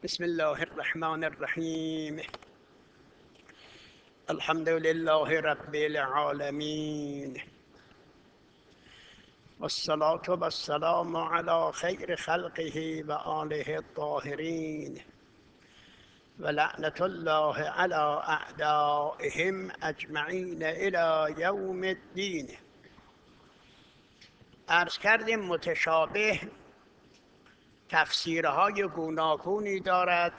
بسم الله الرحمن الرحیم. الحمد لله رب العالمین والصلاة والسلام على خیر خلقه و آله الطاهرین و لعنة الله على اعدائهم اجمعین الی یوم الدین. عرض کردیم متشابه تفسیرهای گوناگونی دارد.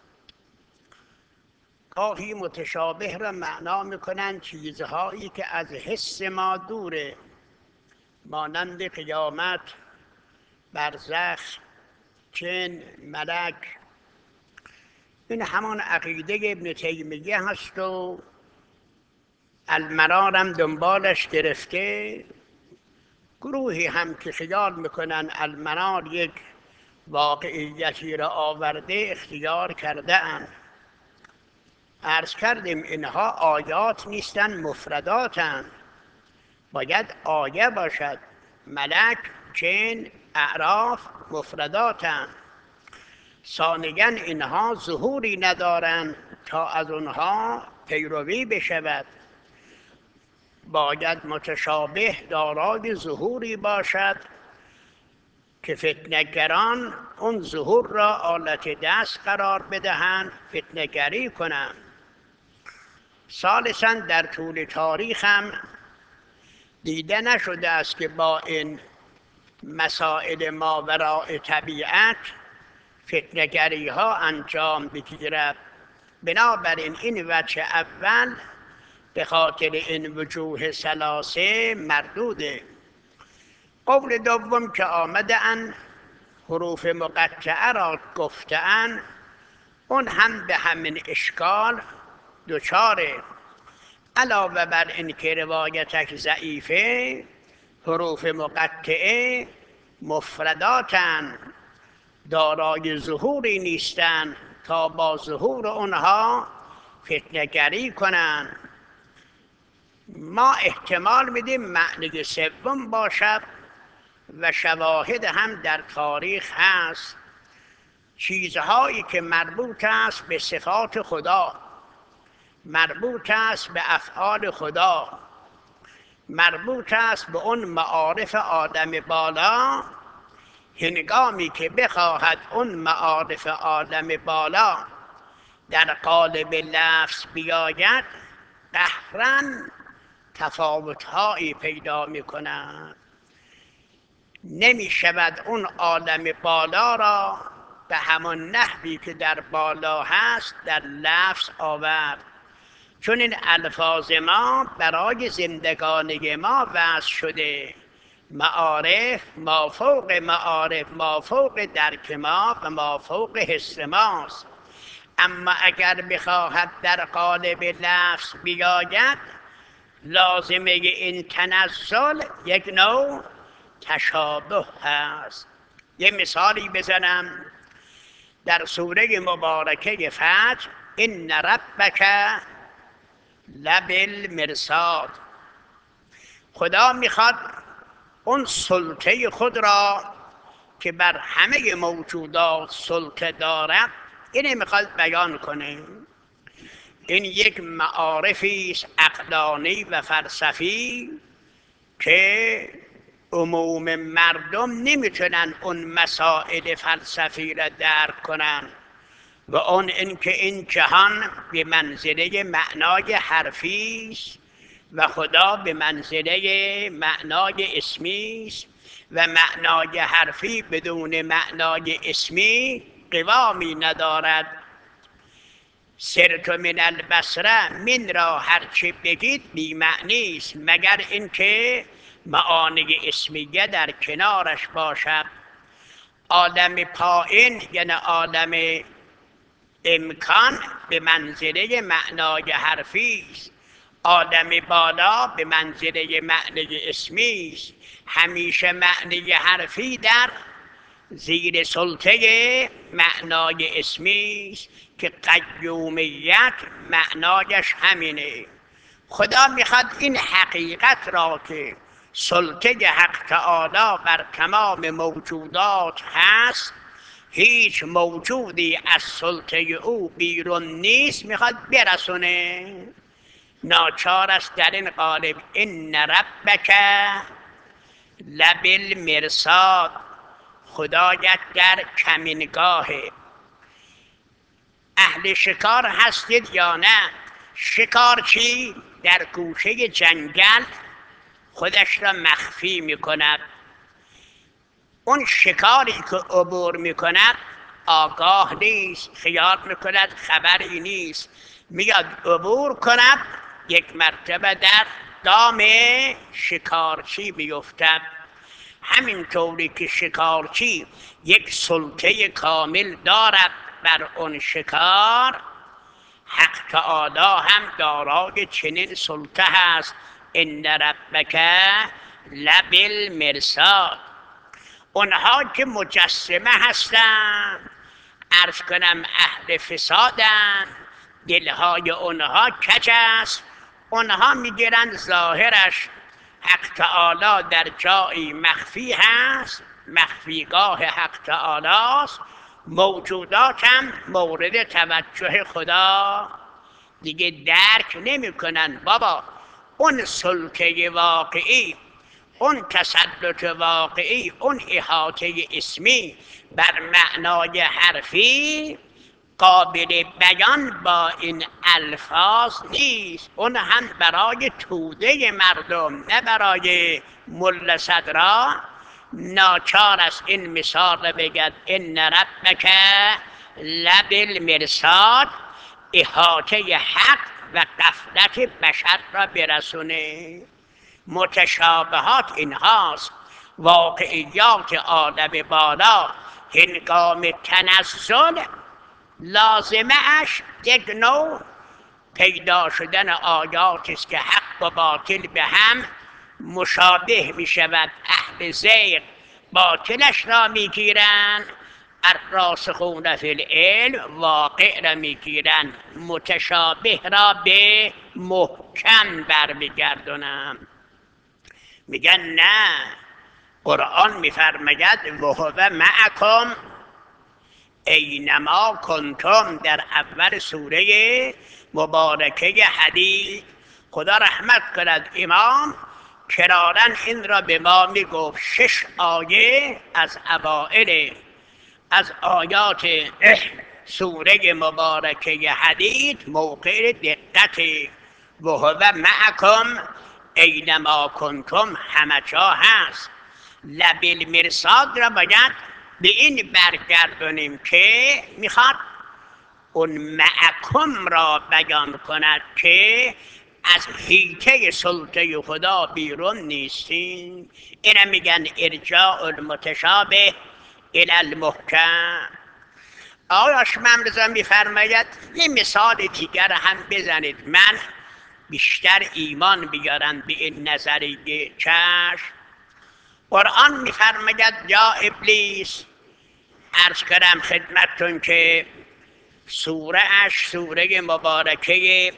گاهی متشابه را معنا میکنند چیزهایی که از حس ما دوره، مانند قیامت، برزخ، جن، ملک. این همان عقیده ابن تیمیه هست و المنار هم دنبالش گرفته. گروهی هم که خیال میکنن المنار یک واقعیتی را آورده اختیار کرده اند. عرض کردیم اینها آیات نیستن، مفرداتند. باید آیه باشد. ملک، جن، اعراف مفرداتند. ثانیاً اینها ظهوری ندارند تا از آنها پیروی بشود. باید متشابه دارای ظهوری باشد که فتنه‌گران اون ظهور را آلت دست قرار بدهند، فتنه‌گری کنند. ثالثاً در طول تاریخ هم دیده نشده است که با این مسائل ماوراء طبیعت فتنه‌گری ها انجام بگیرد. بنابراین این وجه اول به خاطر این وجوه ثلاثه مردوده. قول دوم که آمدن حروف مقطعه را گفتن، اون هم به همین اشکال دچاره. علاوه بر این که روایتش ضعیفه، حروف مقطعه مفرداتن، دارای ظهوری نیستن تا با ظهور اونها فتنه‌گری کنن. ما احتمال میدیم معنی سوم باشد و شواهد هم در تاریخ هست. چیزهایی که مربوط است به صفات خدا، مربوط است به افعال خدا، مربوط است به اون معارف آدم بالا، هنگامی که بخواهد اون معارف آدم بالا در قالب لفظ بیاید، قهراً تفاوت‌هایی پیدا می‌کند. نمی شود اون عالم بالا را به همان نحوی که در بالا هست در لفظ آورد، چون این الفاظ ما برای زندگانی ما وضع شده. معارف مافوق معارف، مافوق درک ما و مافوق حس ماست. اما اگر بخواهد در قالب لفظ بیاید، لازمه این تنزل یک نوع تشابه هست. یه مثالی بزنم. در سوره مبارکه فجر، ان ربک لبالمرصاد، خدا میخواد اون سلطه خود را که بر همه موجودات سلطه دارد، اینه میخواد بیان کنه. این یک معارفی است عقلانی و فلسفی که عموم مردم نمیتونن اون مسائل فلسفی را درک کنن. و اون اینکه این جهان به منزله معنای حرفی است و خدا به منزله معنای اسمی است و معنای حرفی بدون معنای اسمی قوامی ندارد. سرت من البصره، من را هرچه بگید بی معنی است مگر اینکه معانی اسمیه در کنارش باشد. عالم پایین یعنی عالم امکان به منزله معنای حرفی است، عالم بالا به منزله معنی اسمی است. همیشه معنی حرفی در زیر سلطه معنای اسمی است که قیومیت معنایش همینه. خدا میخواد این حقیقت را که سلطه حق تعالی بر تمام موجودات هست، هیچ موجودی از سلطه او بیرون نیست، میخواد برسونه. ناچار است در این قالب ان ربک لبالمرصاد، خدایت در کمینگاهه. اهل شکار هستید یا نه؟ شکارچی در گوشه جنگل خودش را مخفی میکند. اون شکاری که عبور میکند آگاه نیست، خیال میکند خبری نیست، میاد عبور کند، یک مرتبه در دام شکارچی میفتد. همینطوری که شکارچی یک سلطه کامل دارد بر اون شکار، حق تعالی هم دارای چنین سلطه هست. ان ربک لبالمرصاد. اونها که مجسمه هستند، عرض کنم اهل فسادند، دلهای اونها کج است، اونها میگیرند ظاهرش حق تعالی در جایی مخفی هست، مخفیگاه حق تعالی است، موجودات هم مورد توجه خدا دیگه درک نمی کنن. بابا اون سلطه واقعی، اون تسلط واقعی، اون احاطه اسمی بر معنای حرفی قابل بیان با این الفاظ نیست. اون هم برای توده مردم، نه برای ملا صدرا. ناچار است این مثال را بگد ان ربک لبالمرصاد، احاطه حق و غفلت بشر را برسونه. متشابهات این هاست. واقعیات عالم بالا هنگام تنزل لازمه اش یک نوع پیدا شدن آیاتی است که حق و باطل به هم مشابه می شود. اهل زیغ باطلش را می گیرند، الراسخون فی العلم واقع را می گیرند، متشابه را به محکم برمیگردونند. میگن نه، قرآن میفرماید وهو معکم اینما کنتم. در اول سوره مبارکه حدید خدا رحمت کند امام کرارن این را به ما میگفت. 6 آیه از اوائل از آیات سوره مبارکه حدید موقع دقت. وهو معکم اینما کنتم همه جا هست. لبالمرصاد را باید به این برگردونیم که میخواد اون معکم را بیان کند که از حیطه سلطه خدا بیرون نیستیم. اینه میگن ارجاع المتشابه الی المحکم. آقای هاشم رضا میفرماید یه مثال دیگر هم بزنید، من بیشتر ایمان بیارم به این نظریه. چشم. قرآن میفرماید یا ابلیس، عرض کردم خدمتتون که سوره اش سوره مبارکه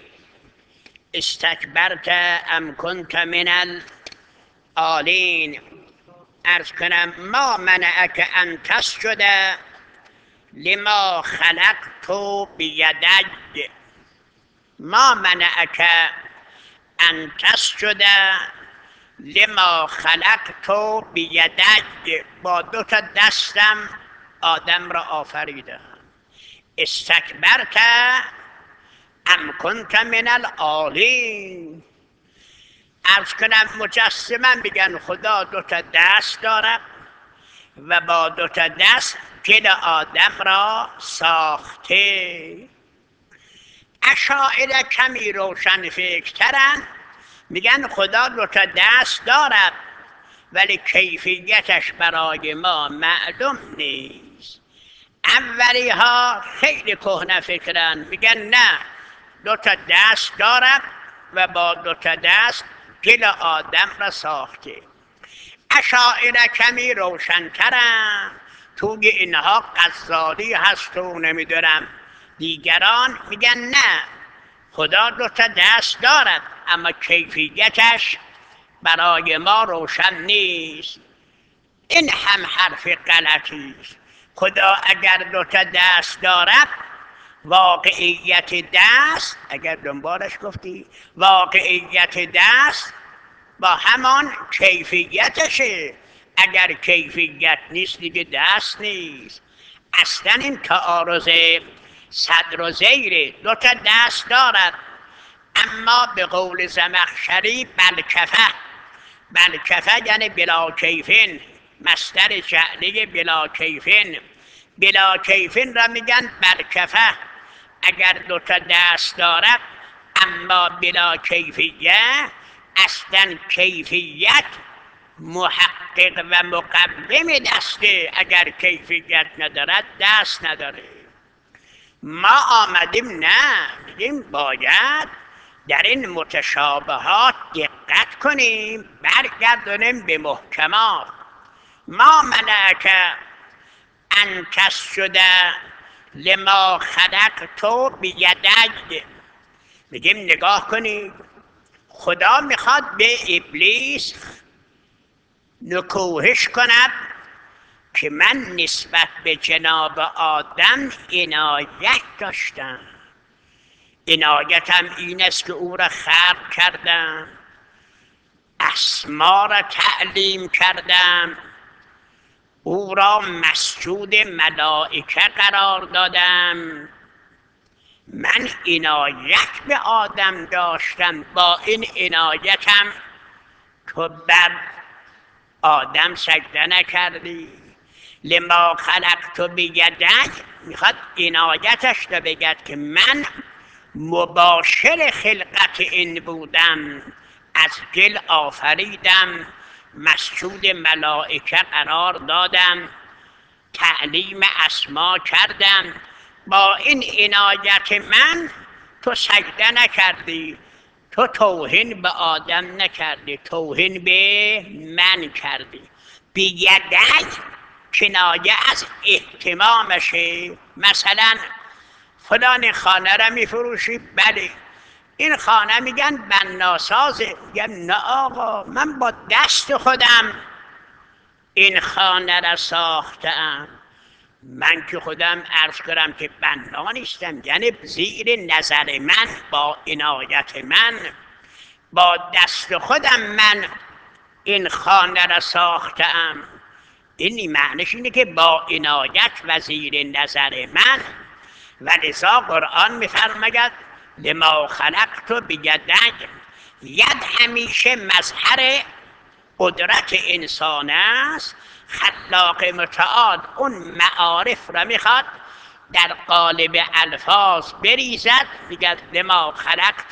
استکبرت ام کنت من العالین، عرض کنم ما منعک ان تسجد لما خلقت بیدی، ما منعک ان تسجد لما خلقت بیدی، با 2 دستم آدم را آفریدم. استکبرت ام کنت من العالین. عرض کنم مجسما میگن خدا 2 دست دارد و با 2 دست دل آدم را ساخته. اشاعره کمی روشن فکرترن، میگن خدا 2 دست دارد ولی کیفیتش برای ما معلوم نیست. اولی ها خیلی کهنه فکرن، میگن نه 2 دست دارد و با 2 دست دل آدم را ساخته. اشاعره کمی روشن‌ترن، توی اینها غزالی هست و نمیدونم دیگران، میگن نه خدا 2 دست دارد اما کیفیتش برای ما روشن نیست. این هم حرف غلطی است. خدا اگر دوتا دست دارد واقعیت دست، اگر دنبالش گفتی واقعیت دست با همان کیفیتشه. اگر کیفیت نیست دیگه دست نیست. اصلا این تعارض صدر و زیر دوتا دست دارد، اما به قول زمخشری بلکفه. بلکفه یعنی بلا کیفین، مصدر جعلی بلا کیفین. بلا کیفین را میگن بلکفه. اگر دوتا دست دارد اما بلا کیفیت، اصلا کیفیت محقق و مقوم دسته. اگر کیفیت ندارد دست نداره. ما آمدیم نه میگیم باید در این متشابهات دقت کنیم، برگردونیم به محکمات. ما منعک ان تسجد لما خلقت بیدی. میگیم نگاه کنید، خدا میخواد به ابلیس نکوهش کند که من نسبت به جناب آدم عنایت داشتم. عنایتم این است که او را خلق کردم، اسما را تعلیم کردم، او را مسجود ملائکه قرار دادم. من عنایت به آدم داشتم، با این عنایتم تو بر آدم سجده نکردی. لما خلقت بیدک، میخواد عنایتش را بگد که من مباشر خلقت این بودم، از گل آفریدم، مسجود ملائکه قرار دادم، تعلیم اسما کردم. با این عنایت من تو سجده نکردی، تو توهین به آدم نکردی، توهین به من کردی. بیدک کنایه از اهتمامشه. مثلا فلان خانه را میفروشی؟ بله. این خانه میگن بناسازه. میگم نه آقا، من با دست خودم این خانه را ساختم. من که خودم عرض کنم که بنا نیستم، یعنی زیر نظر من، با عنایت من، با دست خودم من این خانه را ساختم. این معنیش اینه که با عنایت و زیر نظر من. و لذا قرآن میفرماید لما خلقت بیدک. ید همیشه مظهر قدرت انسان است. خلاق متعال اون معارف را میخواد در قالب الفاظ بریزد، میگه لما خلقت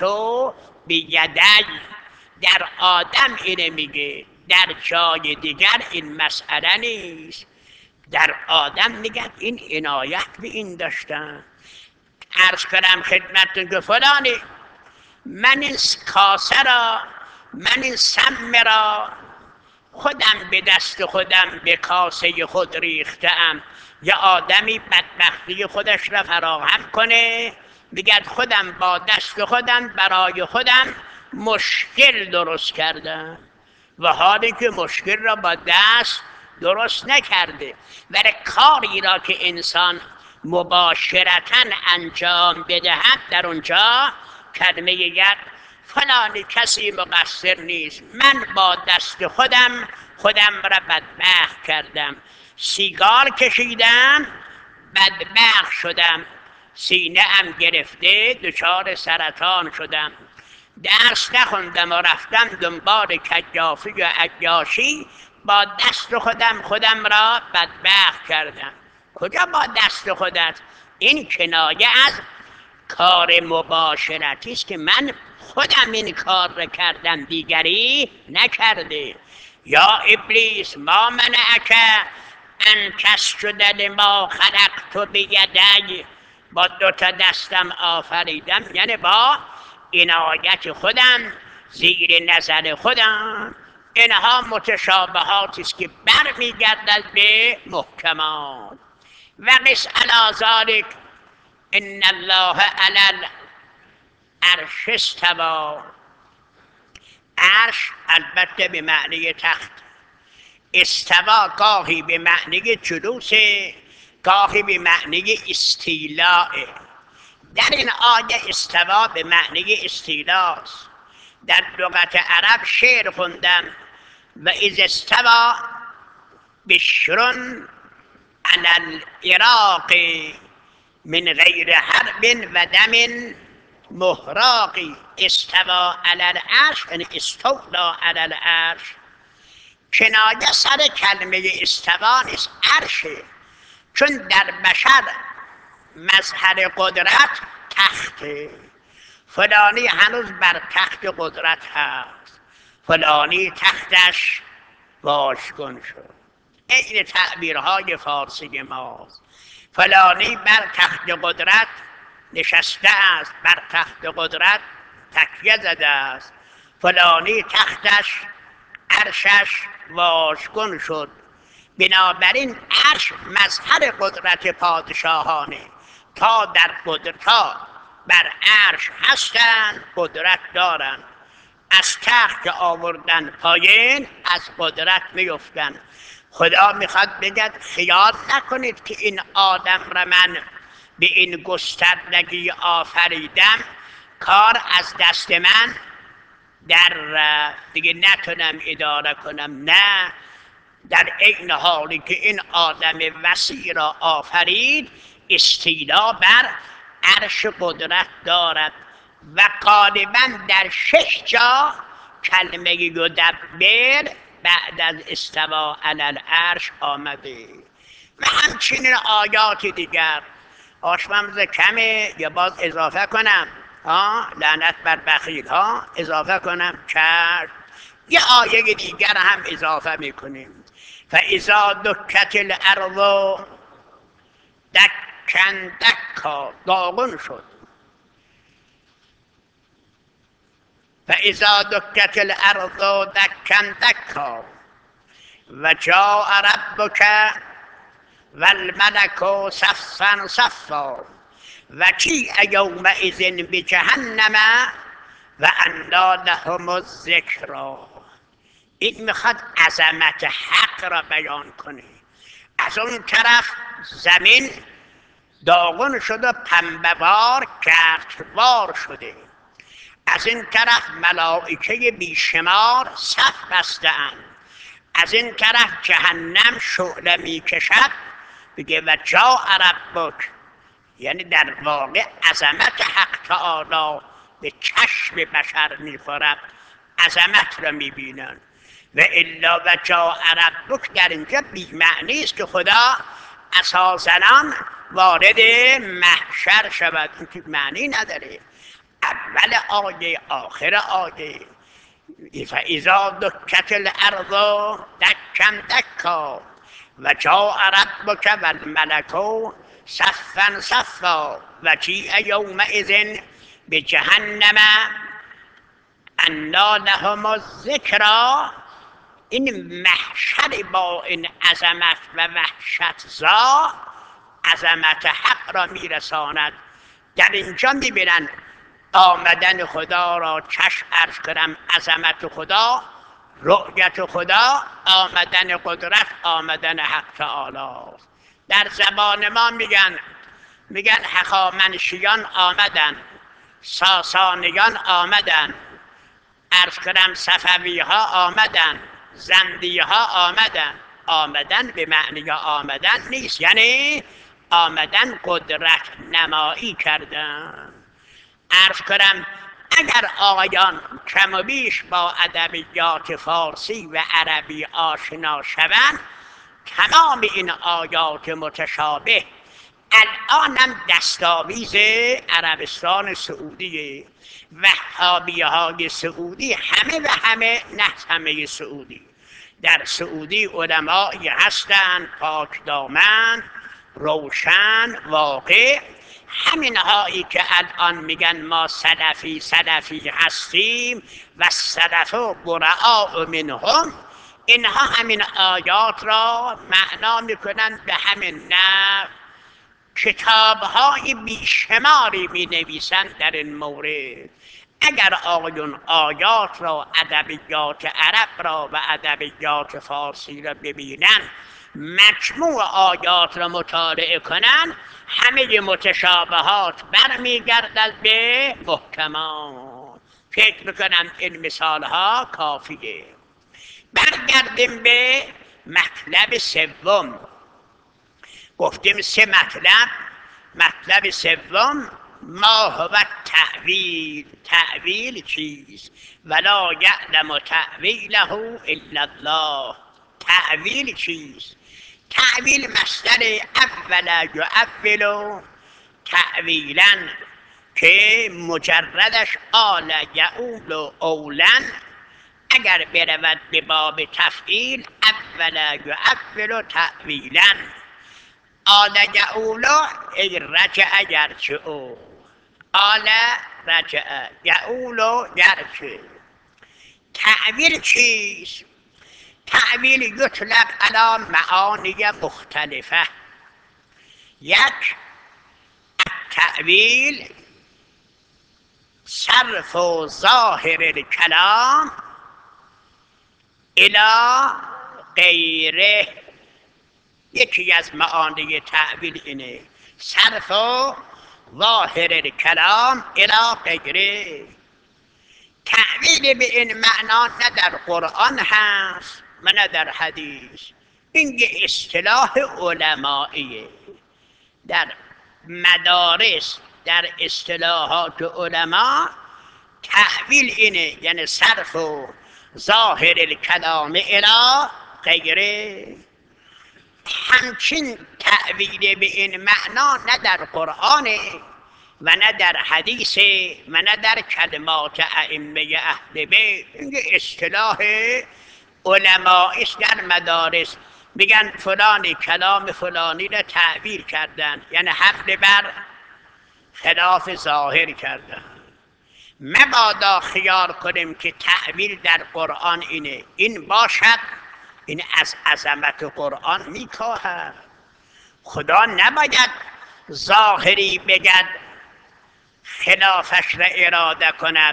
بیدک. در آدم اینه میگه، در جای دیگر این مسئله نیست. در آدم میگه این عنایت به این داشتن. عرض کنم خدمتتون که فلانی، من این کاسه را، من این سم را خودم به دست خودم به کاسه خود ریختم. یه آدمی بدبختی خودش را فراهم کنه، بگد خودم با دست خودم برای خودم مشکل درست کردم، و حالی که مشکل را با دست درست نکرده. ولی کاری را که انسان مباشرتاً انجام بدهد، در اونجا کلمه ید فلانی کسی مقصر نیست، من با دست خودم را بدبخت کردم. سیگار کشیدم بدبخت شدم، سینه ام گرفته دچار سرطان شدم. درس نخوندم و رفتم دنبال کجافی و عیاشی، با دست خودم را بدبخت کردم. کجا با دست خودت؟ این کنایه از کار مباشرتی است که من خودم این کار را کردم، دیگری نکرده. یا ابلیس ما منعک ان تسجد لما خلقت بیدی. با دوتا دستم آفریدم، یعنی با عنایت خودم، زیر نظر خودم. اینها متشابهاتی است که برمیگردد به محکمات. و قس علی ذلک ان الله علی العرش استوی. عرش البته به معنی تخت، استوا گاهی به معنی جلوسه، گاهی به معنی استیلاء. در این آیه استوا به معنی استیلاست. در لغت عرب شعر خوندم و اذ استوا بشر علی العراق من غیر حرب و دم محراقی. استوا علی العرش یعنی استولا علی العرش. کنایه سر کلمه استوا نیست، عرشه، چون در بشر مظهر قدرت تخته. فلانی هنوز بر تخت قدرت هست، فلانی تختش واژگون شد. این تعبیرهای فارسی ماست. فلانی بر تخت قدرت نشسته است، بر تخت قدرت تکیه زده است. فلانی تختش عرشش واژگون شد. بنابراین عرش مظهر قدرت پادشاهانه. تا بر عرش هستند قدرت دارند. از تخت که آوردن پایین از قدرت میفتن. خدا میخواد بگد خیال نکنید که این آدم را من به این گستردگی آفریدم، کار از دست من در دیگه نتونم اداره کنم. نه، در عین حالی که این آدم وسیع را آفرید استیلا بر عرش قدرت دارد. و غالبا در 6 جا کلمه یدبر بعد از استوا علی العرش آمده. و همچنین آیات دیگر. آشممز کمه یا باز اضافه کنم؟ لعنت بر بخیل ها اضافه کنم؟ چشم. یه آیه دیگر هم اضافه میکنیم. فاذا دکت الارض دکن دکا، داغون شد. فاذا دکت الارض دکن دکا و جاء ربک والملک صفا صفا و جیء یومئذ بجهنم و انی لهم الذکری. این میخواد عظمت حق را بیان کنه. از اون طرف زمین داغون شده، پنبه‌وار گردبار شده. از این طرف ملائکه بیشمار صف بسته‌اند. از این طرف جهنم شعله میکشد. بگه و جاء ربک، یعنی در واقع عظمت حق تعالی به چشم بشر میخورد، عظمت را میبینن. و الا و جاء ربک در اینجا بی‌معنی است که خدا اساساً وارد محشر شود. این که معنی نداره. اول آیه آخر آیه فاذا دکت الارض دکن دکا و جاء ربک والملک صفا صفا و جیء یومئذ بجهنم انا لهم الذکری. این محشر با این عظمت و وحشت زا عظمت حق را میرساند. در اینجا میبینن آمدن خدا را، چشم عرض کنم عظمت خدا، رؤیت خدا، آمدن قدرت، آمدن حق تعالی. در زبان ما میگن هخامنشیان آمدن، ساسانیان آمدن، عرض کنم صفوی ها آمدن، زندی ها آمدن. آمدن به معنی آمدن نیست، یعنی آمدن قدرت نمایی کردن. عرض کنم اگر آقایان کم و بیش با ادبیات فارسی و عربی آشنا شوند، تمام این آیات متشابه الانم دستاویز عربستان سعودیه. وهابیه های سعودی همه و همه، نه همه سعودی، در سعودی علمایی هستند پاک دامن، روشن، واقع. همین هایی که الان میگن ما سلفی هستیم و سلف برعاء منهم، اینها همین آیات را معنا میکنن به همین نحو. کتاب‌های بیشماری می‌نویسند در این مورد. اگر آقایون آیات را، ادبیات عرب را و ادبیات فارسی را ببینن مجموع آیات را مطالعه کنن همه متشابهات برمیگردد به محکمات. فکر میکنم این مثال ها کافیه. برگردیم به مطلب سوم. گفتیم سه مطلب. مطلب سوم ما هو تأویل. تأویل چیست؟ ولا یعلم تأویله الا الله. تأویل چیست؟ تأویل مصدر اول یؤول تأویلا که مجردش آل یعول اولا، اگر برود به باب تفعیل اول یؤول تأویلا. آل یعول ای رجع یرجع. آل رجع یعول یرجع. تأویل چیست؟ تأویل یطلق علی معانی مختلفه. یک، التأویل صرف ظاهر الکلام الی غیره. یکی از معانی تأویل اینه صرف ظاهر الکلام الی غیره. تأویل به این معنا نه در قرآن هست و نه در حدیث. این یه اصطلاح علماییه. در مدارس، در اصطلاحات علما تأویل اینه، یعنی صرف و ظاهر الکلام الی غیره. همچین تأویل به این معنا نه در قرآن و نه در حدیث و نه در کلمات ائمه اهل بیت. این اصطلاح علمایی است در مدارس. میگن فلانی کلام فلانی را تأویل کردن، یعنی حمل بر خلاف ظاهر کردن. مبادا خیال کنیم که تأویل در قرآن اینه. این باشد این از عظمت قرآن میکاهد. خدا نباید ظاهری بگد خلافش را اراده کند.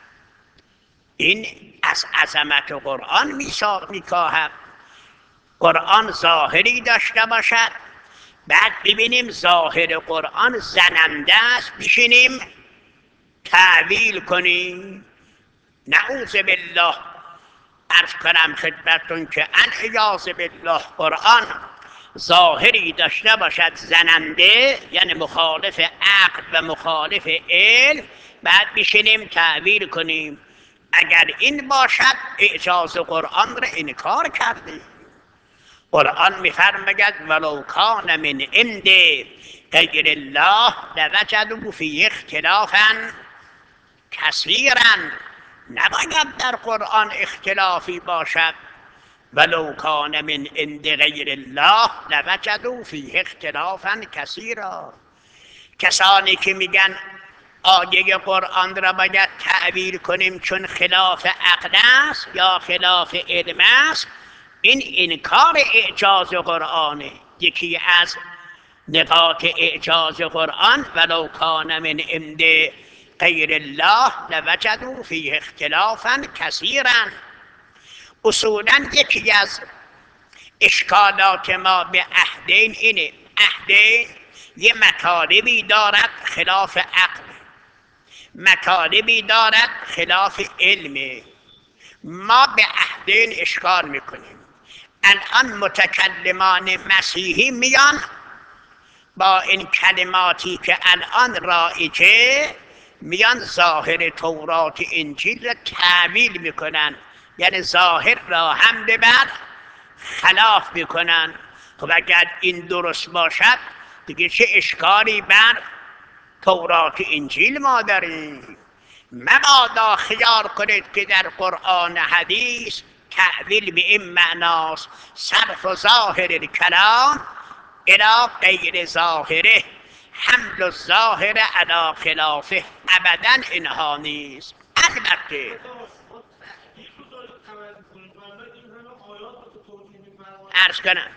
این از عظمت قرآن میکاهد. قرآن ظاهری داشته باشد، بعد ببینیم ظاهر قرآن زننده است، بشینیم تأویل کنیم. نعوذ بالله. عرض کنم خدمتتون که عیاذ بالله قرآن ظاهری داشته باشد زننده، یعنی مخالف عقل و مخالف علم، بعد بشینیم تأویل کنیم. اگر این باشد اعجاز قرآن را انکار کردیم. قرآن میفرماید ولو کان من عند غیر الله لوجدوا فیه اختلافا کثیرا. نباید در قرآن اختلافی باشد. ولو کان من عند غیر الله لوجدوا فیه اختلافا کثیرا. کسانی که میگن آیه قرآن را باید تأویل کنیم چون خلاف عقل است یا خلاف علم است، این انکار اعجاز قرآنه. یکی از نقاط اعجاز قرآن ولو کان من عند غیر الله لوجدوا فیه اختلافا کثیرا. اصولا یکی از اشکالات ما به عهدین اینه. عهدین یه مطالبی دارد خلاف عقل، مطالبی دارد خلاف علم. ما به عهدین اشکال میکنیم. الان متکلمان مسیحی میان با این کلماتی که الان رایجه میان ظاهر تورات انجیل را تأویل میکنن، یعنی ظاهر را حمل بر خلاف میکنن. خب اگر این درست باشد دیگه چه اشکالی بر تورات انجیل ما داریم؟ مبادا خیال کنید که در قرآن حدیث تأویل به این معناست صرف و ظاهر الکلام الی غیر ظاهره، حمل الظاهر علی خلافه. ابدا اینها نیست. البته عرض کنم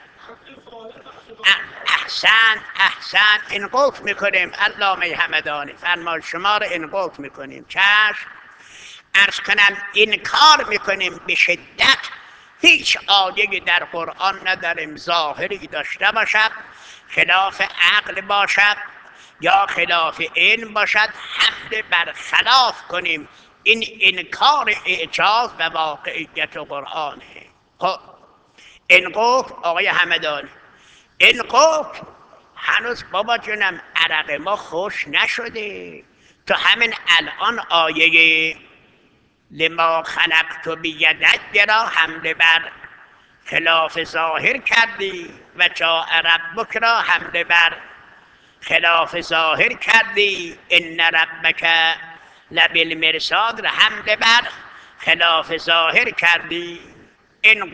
احسن انقاط میکنیم. علامه همدانی فرمان شما رو انقاط میکنیم. چشم. عرض کنم انکار میکنیم به شدت هیچ آیه در قرآن نداریم ظاهری داشته باشد خلاف عقل باشد یا خلاف علم باشد حمله بر خلاف کنیم. این انکار اعجاز و واقعیت قرآنه. خب این گفت آقای همدانی، این گفت هنوز بابا جونم عرق ما خوش نشده، تو همین الان آیه لما خلقت بیدک را حمله بر خلاف ظاهر کردی و جاء ربک را حمله بر خلاف ظاهر کردی، ان ربک لبالمرصاد را حمله بر خلاف ظاهر کردی. این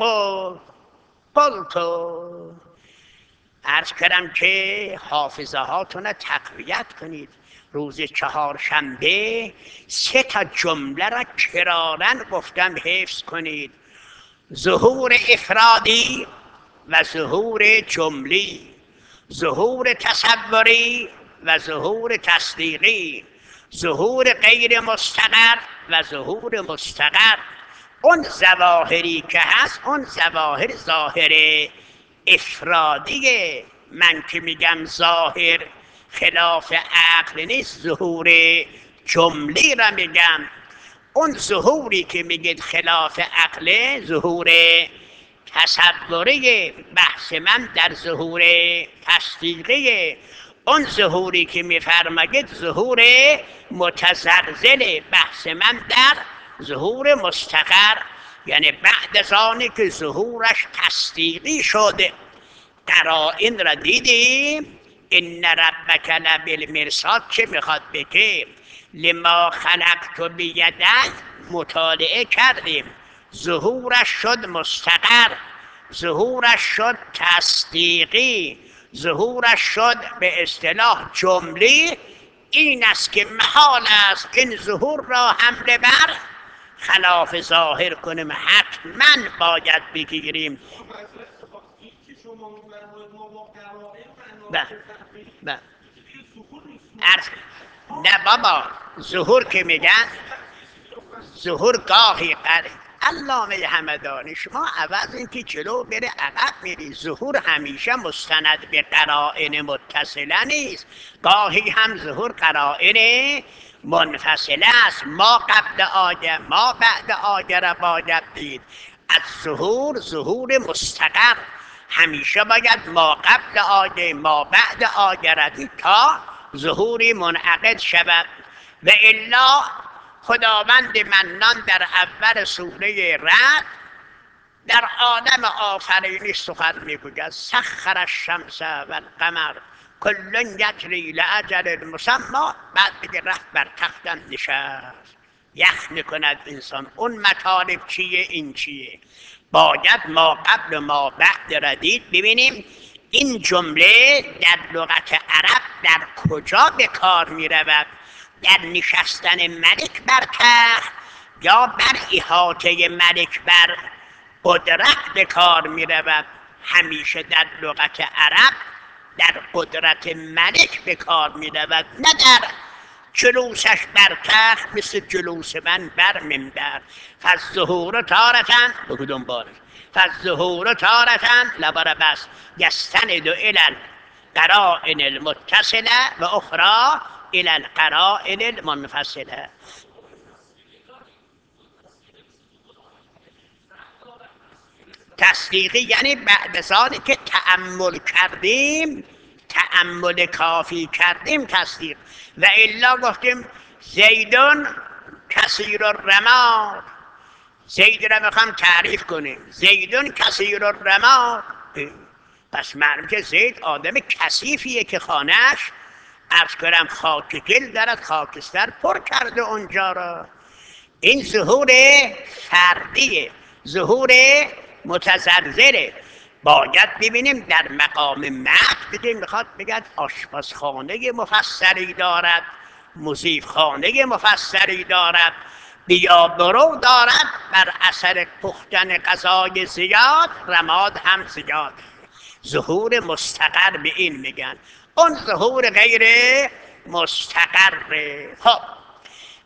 قلتو عرض کردم که حافظه هاتون تقویت کنید. روز چهارشنبه 3 جمله را کرارن گفتم حفظ کنید: ظهور افرادی و ظهور جملی، ظهور تصوری و ظهور تصدیقی، ظهور غیر مستقر و ظهور مستقر. اون ظواهری که هست اون ظواهر ظاهر افرادیه. من که میگم ظاهر خلاف عقل نیست، ظهور جملی را میگم. اون ظهوری که میگید خلاف عقل ظهور تصوری، بحث من در ظهور تصدیقی. اون ظهوری که میفرمایید ظهور متزلزل، بحث من در ظهور مستقر، یعنی بعد از آنی که ظهورش تصدیقی شده. قرائن را دیدیم. ان ربک لبالمرصاد چه میخواد بگه؟ لما خلقت بیدک مطالعه کردیم، ظهورش شد مستقر، ظهورش شد تصدیقی، ظهورش شد به اصطلاح جملی. این است که محال است این ظهور را حمله بر خلاف ظاهر کنیم، حتما باید بگیریم. نه بابا، ظهور که میگن ظهور گاهی علامه همدانی شما عوض این که جلو بره عقب میری. ظهور همیشه مستند به قرائن متصله نیست، گاهی هم ظهور قرائن منفصله است. ما قبل آیه ما بعد آیه را باید دید. از ظهور مستقر همیشه باید ما قبل آیه ما بعد آیه را دید تا ظهوری منعقد شود. و الا خداوند منان در اول سوره رعد در عالم آفرینی سخن میگوید: سخر الشمس و القمر کل یجری لاجل مسمی. بعد دیگه رفت بر تختم نشست. یخ میکند انسان. اون مطالب چیه؟ این چیه؟ باید ما قبل ما بعد را دید. ببینیم این جمله در لغت عرب در کجا به کار می رود؟ در نشستن ملک بر تخت یا بر احاطه ملک بر قدرت به کار می رود؟ همیشه در لغت عرب در قدرت ملک به کار می رود، نه در جلوسش بر تخت مثل جلوس من بر منبر. فالظهور تارة بگو دنبالش، فالظهور تارة لبر بس یستند الی القرائن المتصله و اخرى الی القرائن المنفصله. تصدیقی یعنی بعد از آنی که تأمل کردیم، تأمل کافی کردیم تصدیق. و الا گفتیم زیدون کثیر الرماد، زید را میخوام تعریف کنیم، زیدون کثیر الرماد. پس معلوم که زید آدم کثیفیه که خانهش عرض کنم خاک گل دارد، خاکستر پر کرده اونجا را. این ظهور فردیه، ظهور متزلزله. باید ببینیم در مقام مدح بگیم میخواد بگد آشپزخانه مفصلی دارد، مضیفخانه مفصلی دارد، بیا برو دارد، بر اثر پختن غذای زیاد رماد هم زیاد. ظهور مستقر به این میگن. اون ظهور غیر مستقره. خب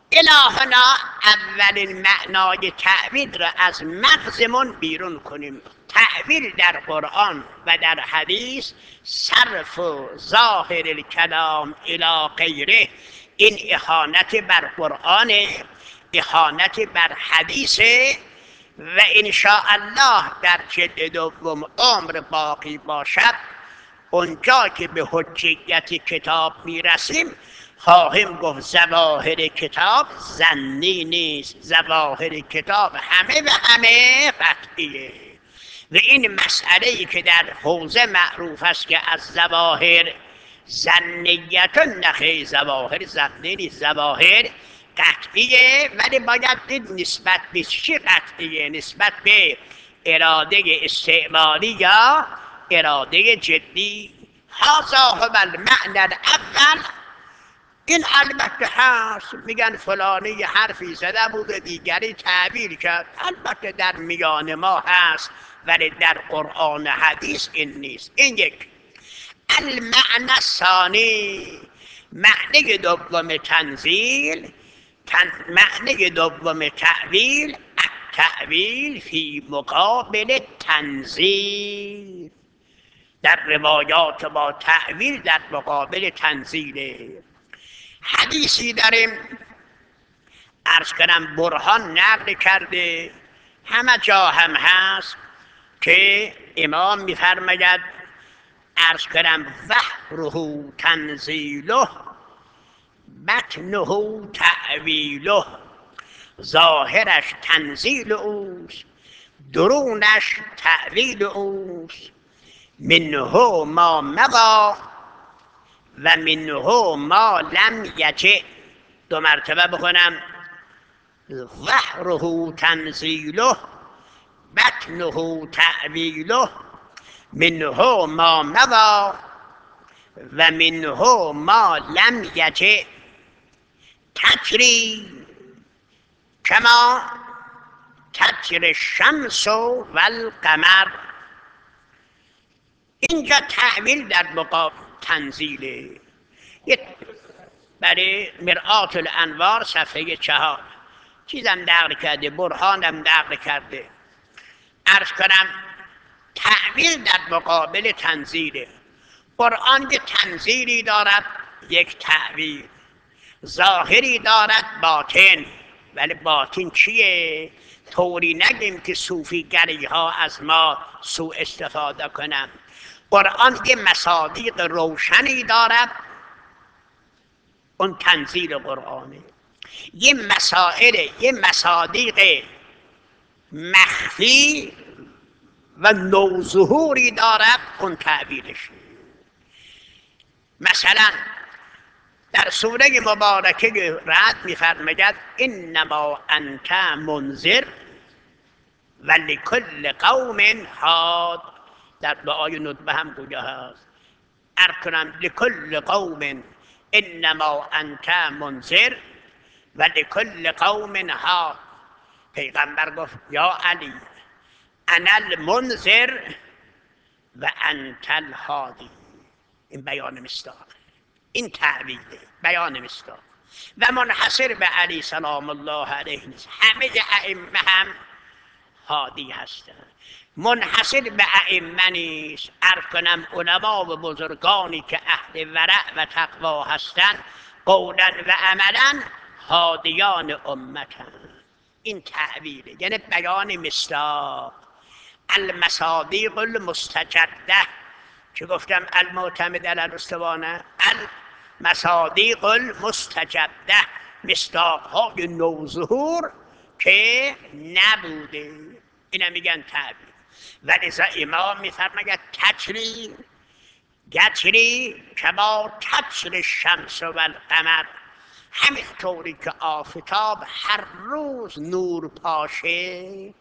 الهنا اولین معنای تعبیر را از مغزمون بیرون کنیم. تعبیر در قرآن و در حدیث صرف و ظاهر الکلام الی غیره، این اهانت بر قرآن، اهانت بر حدیث. و انشاءالله در جلد دوم عمر باقی باشد، اونجا که به حجیت کتاب میرسیم خواهیم گفت ظواهر کتاب ظنی نیست، ظواهر کتاب همه و همه قطعیه. و این مسئله‌ای که در حوزه معروف است که از ظواهر ظنیتون، نخیر، ظواهر ظنی نیست، ظواهر قطعیه. ولی باید دید نسبت به چی قطعیه، نسبت به اراده استعمالی یا اراده جدی. هذا هو المعنى الاول. این البته هست، میگن فلانی حرفی زده بود دیگری تعبیر کرد، البته در میان ما هست، ولی در قرآن حدیث این نیست. این یک. المعنى الثانی، معنی دوم تنزیل، معنی دوم تعویل، تعویل فی مقابل تنزیل. در روایات با تعویل در مقابل تنزیله. حدیثی داریم، عرض کنم برهان نقل کرده، همه جا هم هست، که امام میفرماید عرض کنم ظهره تنزیله بطنه تعویله. ظاهرش تنزیل اوست، درونش تعویل اوست. منه ما مضی و منه ما لم یجئ. دو مرتبه بخونم، ظهره تنزیله بطنه تعویله، منه ما مضی و منه ما لم یجئ. تجری کما تجری الشمس والقمر. اینجا تعویل در مقابل تنزیله. برای مرآت الانوار صفحه 4 چیزم نقل کرده، برهانم نقل کرده. عرض کنم تعویل در مقابل تنزیله. قرآن یک تنزیلی دارد، یک تعویل. ظاهری دارد، باطن. ولی باطن چیه؟ طوری نگیم که صوفیگری ها از ما سوء استفاده کنند. قرآن یه مصادیق روشنی دارد، اون تنزیل قرآنه. یه مسائل، یه مصادیق مخفی و نوظهوری دارد، اون تعبیرش. مثلا در سوره مبارکه رعد می‌فرماید انما انت منذر و لکل قوم هاد. در دعای ندبه هم گویا هست، ارکنم لکل قوم انما انت منذر و لکل قوم هاد. پیغمبر گفت یا علی انا المنذر و انت الهادی. این بیان مصداق، این تعبیره، بیان مصداق. و منحصر به علی سلام الله علیه نیست، همه ائمه هم هادی هستند. منحصر به ائمه نیست، عرض کنم علما و بزرگانی که اهل ورع و تقوا هستند قولا و عملا هادیان امتند. این تعبیره، یعنی بیان مصداق. المصادیق المستجده، که گفتم المعتمد علی الاسطوانه، المصادیق المستجده، مصداق‌های نوظهور که نبوده، اینا میگن تعبیر. ولذا امام میفرماید تجری گجری کما تجری الشمس و القمر. همینطوری که آفتاب هر روز نور پاشه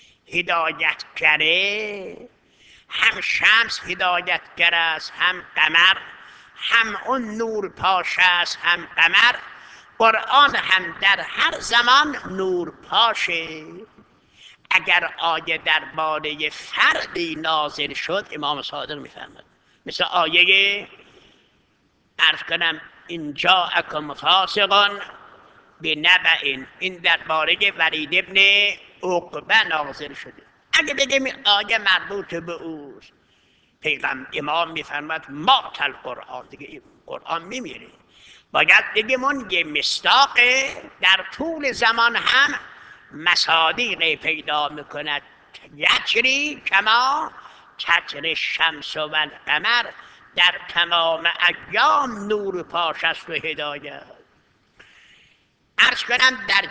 هدایتگره، هم شمس هدایتگر است، هم قمر، هم اون نور پاشه است، هم قمر. قرآن هم در هر زمان نور پاشه. اگر آیه درباره فردی نازل شد، امام صادق میفرماد، مثل آیه عرض کنم این جاءکم فاسق به نبع، این درباره ولید ابن عقبه نازل شده. اگه بگیم این آیه مربوط به اوست، امام میفرماد ما تل قرآن، دیگه قرآن میمیره. باید بگیم اون یه مصداقه، در طول زمان هم مصادیق پیدا میکند. یجری کما تجری الشمس و القمر، در تمام ایام نور پاش است و هدایت. عرض کنم در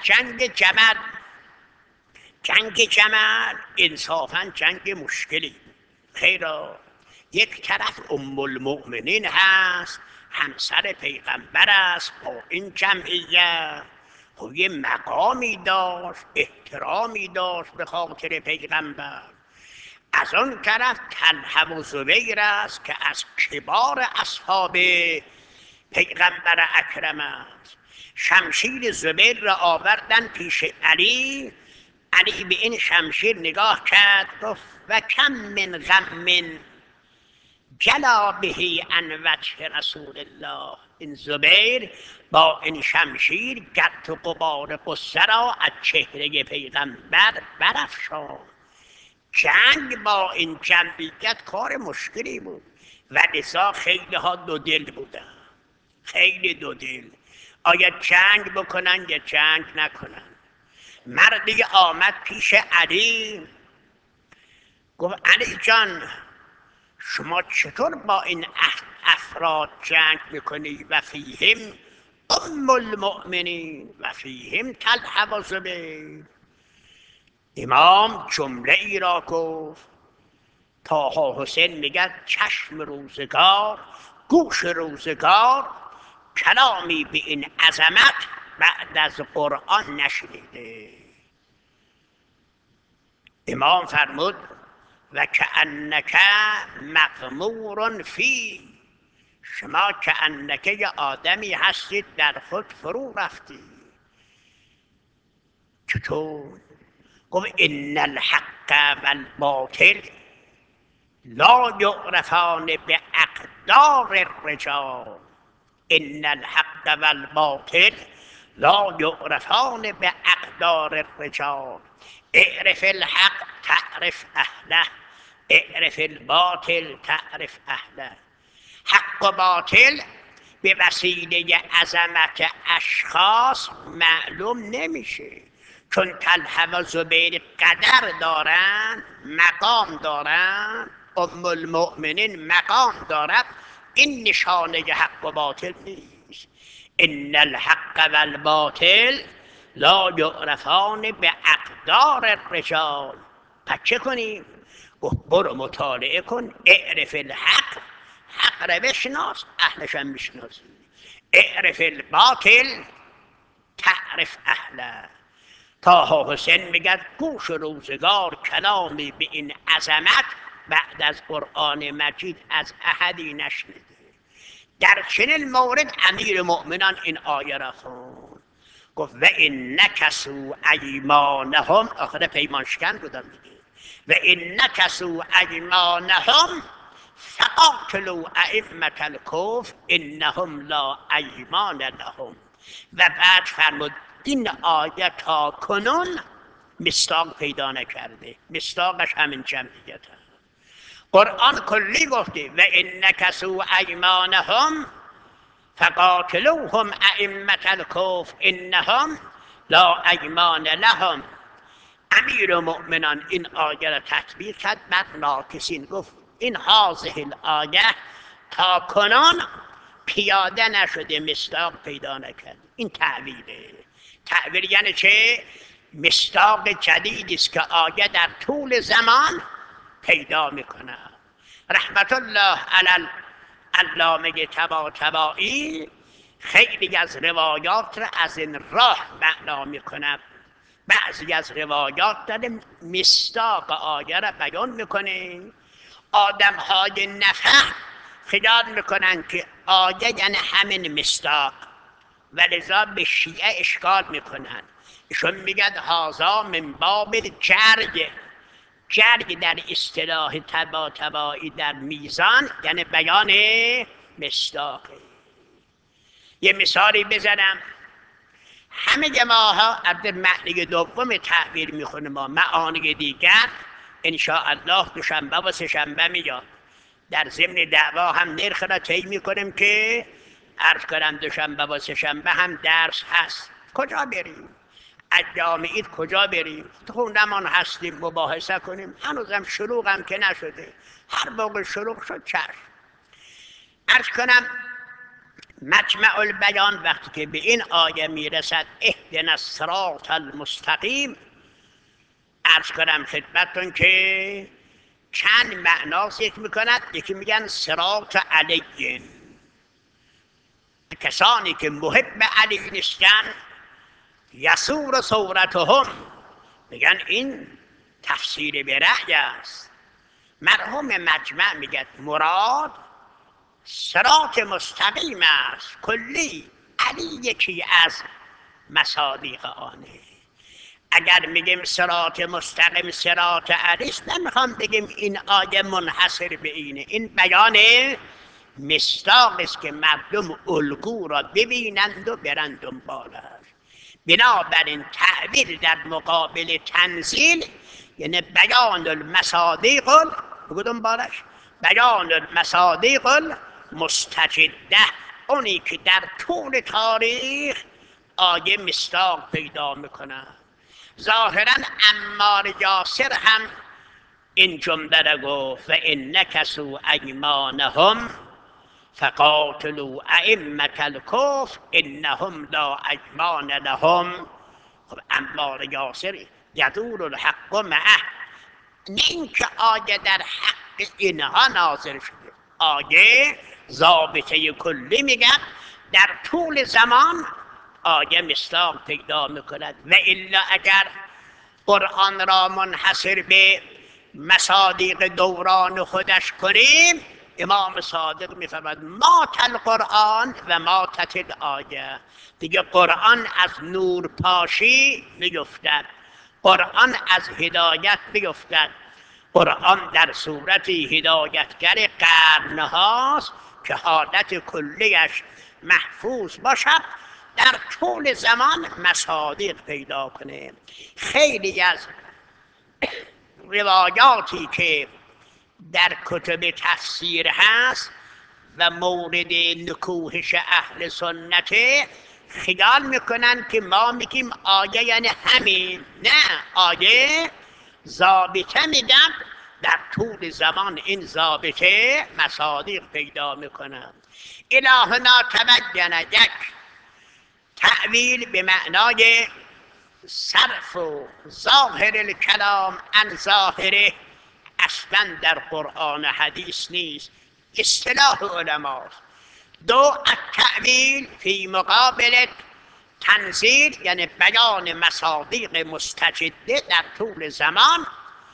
جنگ جمل انصافا جنگ مشکلی، خیرا یک طرف ام المؤمنین هست، همسر پیغمبر است، با این جمعیت خب یه مقامی داشت، احترامی داشت به خاطر پیغمبر. از آن طرف طلحه و زبیر است که از کبار اصحاب پیغمبر اکرم است. شمشیر زبیر را آوردن پیش علی. علی به این شمشیر نگاه کرد، گفت و کم من غم جلا بهی عن وجه رسول الله. این زبیر با این شمشیر گرد و غبار غصه را از چهره پیغمبر برافشاند. جنگ با این جمعیت کار مشکلی بود و لذا خیلی ها دو دل بودن، خیلی دو دل، آیا جنگ بکنن یا جنگ نکنن. مردی آمد پیش علی، گفت علی جان شما چطور با این افراد جنگ میکنی و فیهم ام المؤمنین و فیهم طلحه و زبیر؟ امام جمله ای را گفت. طه حسین میگه چشم روزگار گوش روزگار، کلامی به این عظمت بعد از قرآن نشنیده. امام فرمود و کأنک مغمور فی، شما کأنک یه آدمی هستید در خود فرو رفتی. چطور؟ گفت ان الحق والباطل لا یعرفان باقدار الرجال. ان الحق والباطل لا یعرفان باقدار الرجال. اعرف الحق تعرف اهله، اعرف الباطل تعرف اهله. حق و باطل به وسیله عظمت اشخاص معلوم نمیشه، چون طلحه و زبیر قدر دارن، مقام دارن، ام المؤمنین مقام دارد، این نشانه حق و باطل نیست. ان الحق والباطل لا یعرفان باقدار الرجال. پس چه کنیم؟ گفت برو مطالعه کن، اعرف الحق، حق را بشناس، اهلش هم بشناس. اعرف الباطل تعرف اهله. طه حسین میگه گوش روزگار کلامی به این عظمت بعد از قرآن مجید از احدی نشنیده. در چنین مورد امیر مؤمنان این آیه را خوند، گفت و این نکسوا ایمانهم، آخر پیمان شکن بودن دیگه، و این نکسوا ایمانهم فقاتلوا ائمة الکفر انهم لا ایمان لهم. و بعد فرمود این آیه تا کنون مصداق پیدا نکرده، مصداقش همین جمعیت هست. قرآن کلی گفته و این نکسوا ایمانهم فقاتلوهم ائمة الکفر انهم لا ایمان لهم. امیر مؤمنان این آیه را تطبیق کرد، بعد ناکسین گفت این هذه الآیه تا کنون پیاده نشده، مصداق پیدا نکرد. این تعبیره. تعبیر یعنی چه؟ مصداق جدیدی است که آیه در طول زمان پیدا میکنه. رحمت الله علی علامه طباطبایی خیلی از روایات را از این راه معنا میکنه. بعضی از روایات داره مصداق آیه را بیان میکنه. آدم های نفهم خیال میکنن که آیه یعنی همین مصداق و لذا به شیعه اشکال میکنن. ایشون میگن هذا من باب جرگ. جرگ در اصطلاح طباطبایی در میزان یعنی بیان مصداق. یه مثالی بزنم. همه ماها از معنی دوم تعبیر میخونیم و معانی دیگر انشاءالله دوشنبه و سه‌شنبه میاد. در ضمن دعوا هم نرخ را طی میکنیم که عرض کنم دوشنبه و سه‌شنبه هم درس هست. کجا بریم؟ ایام عید کجا بریم؟ خونمان هستیم مباحثه کنیم. هنوزم شلوغ هم که نشده، هر موقع شلوغ شد چشم. عرض کنم مجمع البیان وقتی که به این آیه میرسد اهدنا الصراط المستقیم، عرض کنم خدمتتون که چند معنا ذکر میکند. یکی میگن صراط علی، کسانی که محب علی نیستن یسور صورتهم، میگن این تفسیر به رأی است. مرحوم مجمع میگه مراد صراط مستقیم است کلی، علی یکی از مصادیق آنه. اگر میگیم صراط مستقیم صراط علی است، نمیخوام بگیم این آیه منحصر به اینه. این بیان مصداق است که مردم الگو را ببینند و برند دنبالش. بنابراین تعبیر در مقابل تنزیل یعنی بیان المصادیق، بگو دنبالش، بیان المصادیق المستجده، اونی که در طول تاریخ آیه مصداق پیدا میکنه. ظاهرا عمار یاسر هم این جمله را گفت و ان نکثوا ایمانهم فقاتلوا ائمة الکفر انهم لا ایمان لهم. خب عمار یاسر یدور الحق معه، نه اینکه آیه در حق اینها نازل شده، آیه ضابطه کلی میگن در طول زمان آیه مصداق پیدا میکند. و الا اگر قرآن را منحصر به مصادیق دوران خودش کنیم، امام صادق میفرماید ما تل قرآن و ما تل آیه، دیگه قرآن از نور پاشی میفتد، قرآن از هدایت میفتد. قرآن در صورت هدایتگر قرنهاست که حالت کلیش محفوظ باشد، در طول زمان مصادیق پیدا کنه. خیلی از روایاتی که در کتب تفسیر هست و مورد نکوهش اهل سنت، خیال میکنن که ما میگیم آیه یعنی همین. نه، آیه ضابطه میگم در طول زمان این ضابطه مصادیق پیدا میکنن. الهنا تبین، یک تأویل به معنای صرف و ظاهر الکلام عن ظاهره اصلا در قرآن حدیث نیست، اصطلاح علماست. دو التأویل فی مقابل تنزیل، یعنی بیان مصادیق مستجده در طول زمان.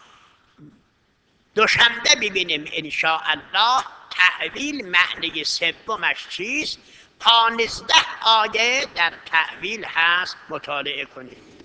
دوشنبه ببینیم انشاءالله تأویل معنی سومش چیست. 15 آیه در تأویل هست، مطالعه کنید.